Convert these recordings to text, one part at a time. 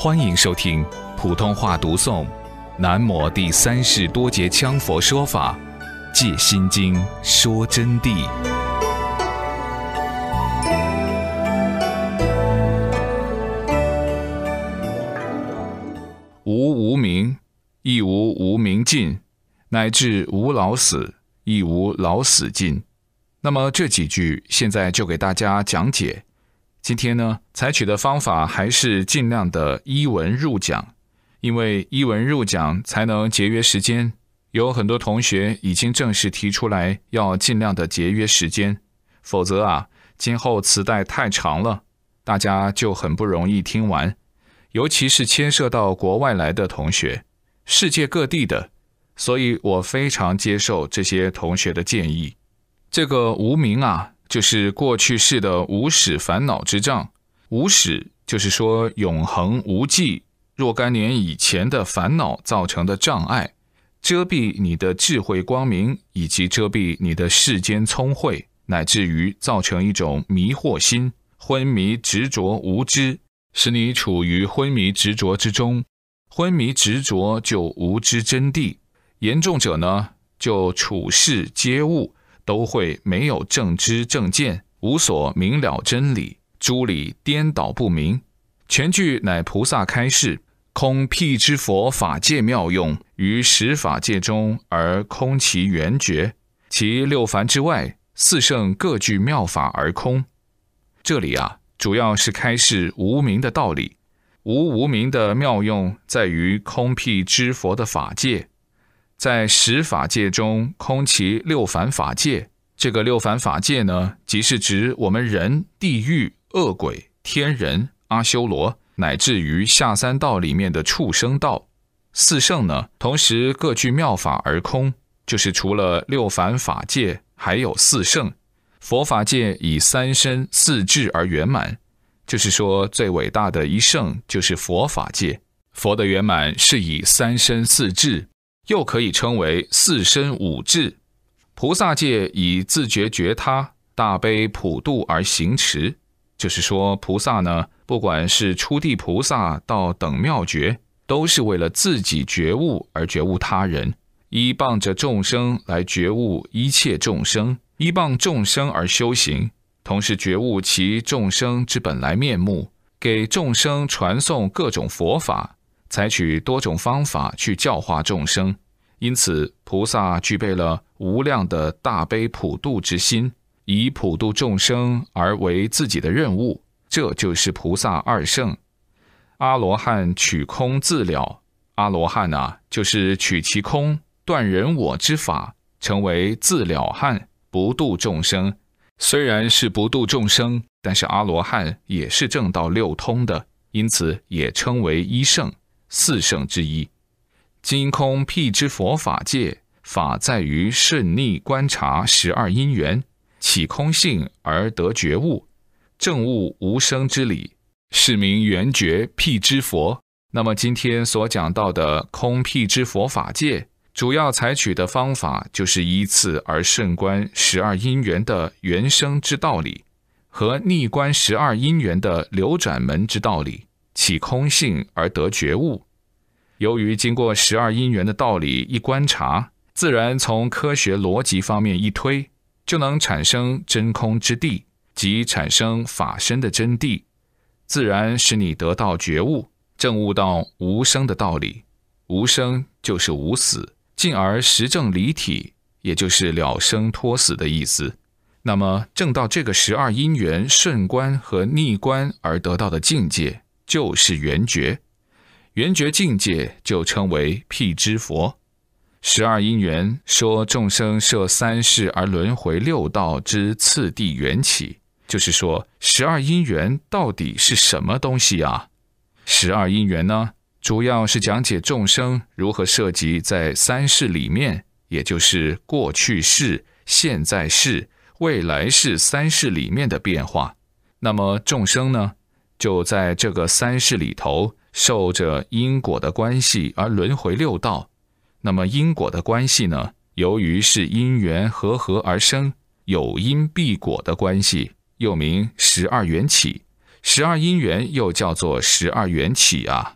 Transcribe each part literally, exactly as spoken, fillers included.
欢迎收听普通话读诵南摩第三世多杰羌佛说法戒心经说真谛。无无明，亦无无明尽，乃至无老死，亦无老死尽。那么这几句现在就给大家讲解。今天呢，采取的方法还是尽量的依文入讲，因为依文入讲才能节约时间。有很多同学已经正式提出来要尽量的节约时间，否则啊，今后磁带太长了，大家就很不容易听完。尤其是牵涉到国外来的同学，世界各地的，所以我非常接受这些同学的建议。这个无明啊，就是过去世的无始烦恼之障。无始就是说永恒无际若干年以前的烦恼造成的障碍，遮蔽你的智慧光明，以及遮蔽你的世间聪慧，乃至于造成一种迷惑心，昏迷执着无知，使你处于昏迷执着之中。昏迷执着就无知真谛，严重者呢，就处事接物都会没有正知正见，无所明了真理，诸理颠倒不明。全句乃菩萨开示，空辟支佛法界妙用，于十法界中而空其圆觉，其六凡之外，四圣各具妙法而空。这里啊，主要是开示无明的道理。无无明的妙用在于空辟支佛的法界，在十法界中空其六凡法界。这个六凡法界呢，即是指我们人、地狱、恶鬼、天人、阿修罗，乃至于下三道里面的畜生道。四圣呢，同时各具妙法而空，就是除了六凡法界，还有四圣。佛法界以三身四智而圆满，就是说最伟大的一圣就是佛法界。佛的圆满是以三身四智，又可以称为四身五智。菩萨界以自觉觉他、大悲普度而行持，就是说菩萨呢，不管是初地菩萨到等妙觉，都是为了自己觉悟而觉悟他人，依傍着众生来觉悟一切众生，依傍众生而修行，同时觉悟其众生之本来面目，给众生传送各种佛法，采取多种方法去教化众生。因此菩萨具备了无量的大悲普度之心，以普度众生而为自己的任务，这就是菩萨二圣。阿罗汉取空自了，阿罗汉啊，就是取其空，断人我之法，成为自了汉，不度众生。虽然是不度众生，但是阿罗汉也是正道六通的，因此也称为一圣，四圣之一。今空辟支佛法界，法在于顺逆观察十二因缘，起空性而得觉悟，证悟无生之理，是名圆觉辟支佛。那么今天所讲到的空辟支佛法界，主要采取的方法就是依次而顺观十二因缘的原生之道理，和逆观十二因缘的流转门之道理，起空性而得觉悟。由于经过十二因缘的道理一观察，自然从科学逻辑方面一推，就能产生真空之地，即产生法身的真谛，自然使你得到觉悟，证悟到无生的道理。无生就是无死，进而实证离体，也就是了生脱死的意思。那么证到这个十二因缘顺观和逆观而得到的境界，就是圆觉。圆觉境界就称为辟支佛。十二因缘说众生设三世而轮回六道之次第缘起，就是说十二因缘到底是什么东西啊？十二因缘呢，主要是讲解众生如何涉及在三世里面，也就是过去世、现在世、未来世三世里面的变化。那么众生呢，就在这个三世里头受着因果的关系而轮回六道。那么因果的关系呢，由于是因缘和合而生，有因必果的关系，又名十二缘起。十二因缘又叫做十二缘起啊。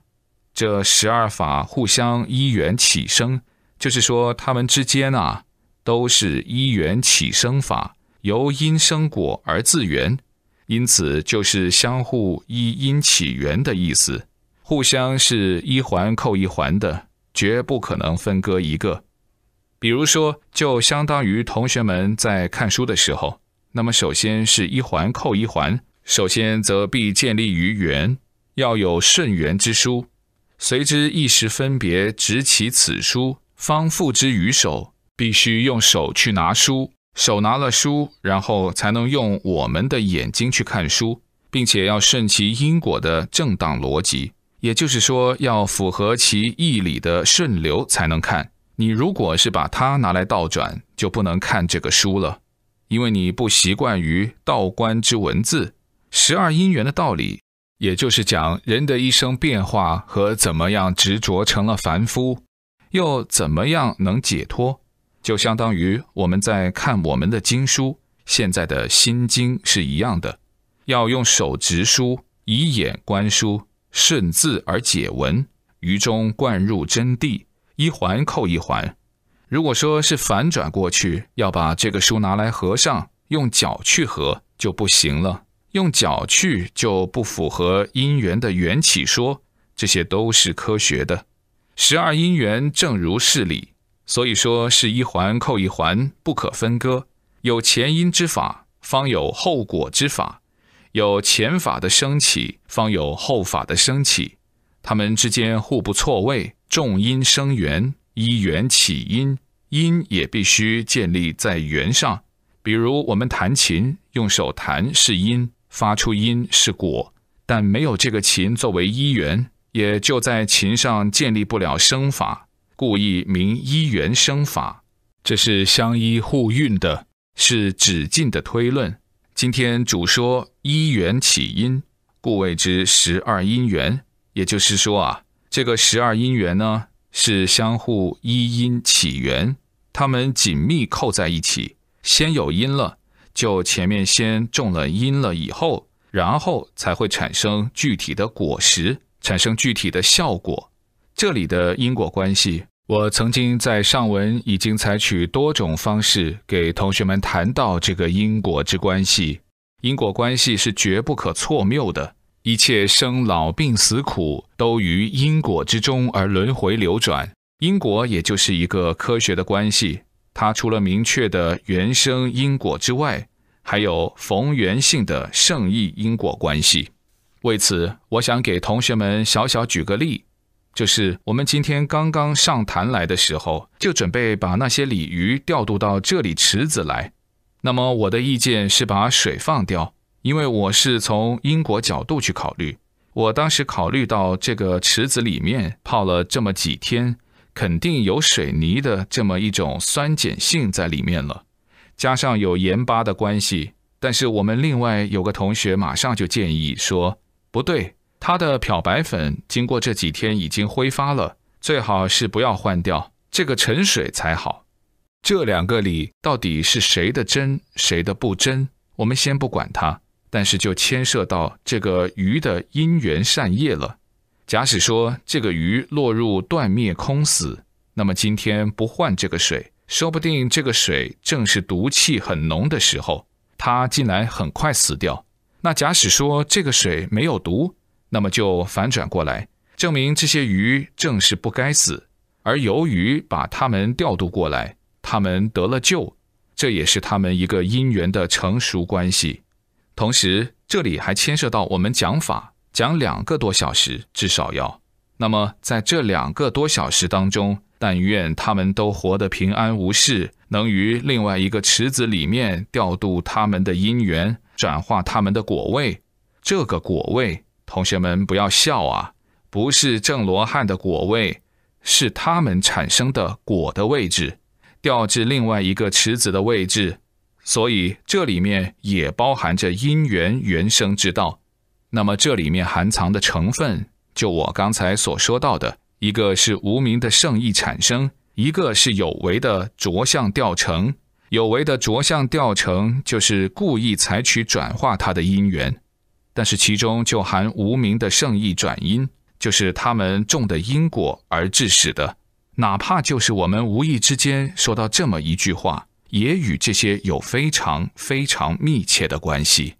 这十二法互相依缘起生，就是说它们之间啊，都是依缘起生法，由因生果而自缘，因此就是相互依因起缘的意思，互相是一环扣一环的，绝不可能分割一个。比如说，就相当于同学们在看书的时候，那么首先是一环扣一环，首先则必建立于缘，要有顺缘之书，随之一时分别执起此书，方付之于手，必须用手去拿书，手拿了书，然后才能用我们的眼睛去看书，并且要顺其因果的正当逻辑，也就是说要符合其义理的顺流才能看。你如果是把它拿来倒转，就不能看这个书了，因为你不习惯于道观之文字。十二因缘的道理，也就是讲人的一生变化和怎么样执着成了凡夫，又怎么样能解脱，就相当于我们在看我们的经书，现在的心经是一样的，要用手执书，以眼观书，顺字而解文，于中灌入真谛，一环扣一环。如果说是反转过去，要把这个书拿来合上，用脚去合就不行了，用脚去就不符合因缘的缘起说，这些都是科学的。十二因缘正如是理，所以说是一环扣一环，不可分割。有前因之法，方有后果之法；有前法的升起，方有后法的升起。它们之间互不错位，众因生缘，依缘起因，因也必须建立在缘上。比如我们弹琴，用手弹是因，发出音是果，但没有这个琴作为依缘，也就在琴上建立不了生法，故意名依缘生法。这是相依互运的，是止境的推论。今天主说依缘起因，故谓之十二因缘。也就是说啊，这个十二因缘呢，是相互依因起缘，它们紧密扣在一起，先有因了，就前面先种了因了以后，然后才会产生具体的果实，产生具体的效果。这里的因果关系，我曾经在上文已经采取多种方式给同学们谈到这个因果之关系。因果关系是绝不可错谬的，一切生老病死苦都于因果之中而轮回流转。因果也就是一个科学的关系，它除了明确的原生因果之外，还有逢缘性的圣意因果关系。为此，我想给同学们小小举个例，就是我们今天刚刚上坛来的时候，就准备把那些鲤鱼调度到这里池子来。那么我的意见是把水放掉，因为我是从因果角度去考虑。我当时考虑到这个池子里面泡了这么几天，肯定有水泥的这么一种酸碱性在里面了，加上有盐巴的关系。但是我们另外有个同学马上就建议说，不对，它的漂白粉经过这几天已经挥发了，最好是不要换掉，这个沉水才好。这两个理到底是谁的真，谁的不真，我们先不管它，但是就牵涉到这个鱼的因缘善业了。假使说这个鱼落入断灭空死，那么今天不换这个水，说不定这个水正是毒气很浓的时候，它竟然很快死掉。那假使说这个水没有毒，那么就反转过来，证明这些鱼正是不该死，而由于把它们调度过来，他们得了救，这也是他们一个因缘的成熟关系。同时这里还牵涉到我们讲法，讲两个多小时至少要，那么在这两个多小时当中，但愿他们都活得平安无事，能于另外一个池子里面调度他们的因缘，转化他们的果位。这个果位，同学们不要笑啊，不是正罗汉的果位，是他们产生的果的位置，调至另外一个池子的位置，所以这里面也包含着因缘原生之道。那么这里面含藏的成分，就我刚才所说到的，一个是无明的圣意产生，一个是有为的着相调成。有为的着相调成就是故意采取转化它的因缘，但是其中就含无明的圣意转因， 就是他们种的因果而致使的。哪怕就是我们无意之间说到这么一句话，也与这些有非常非常密切的关系。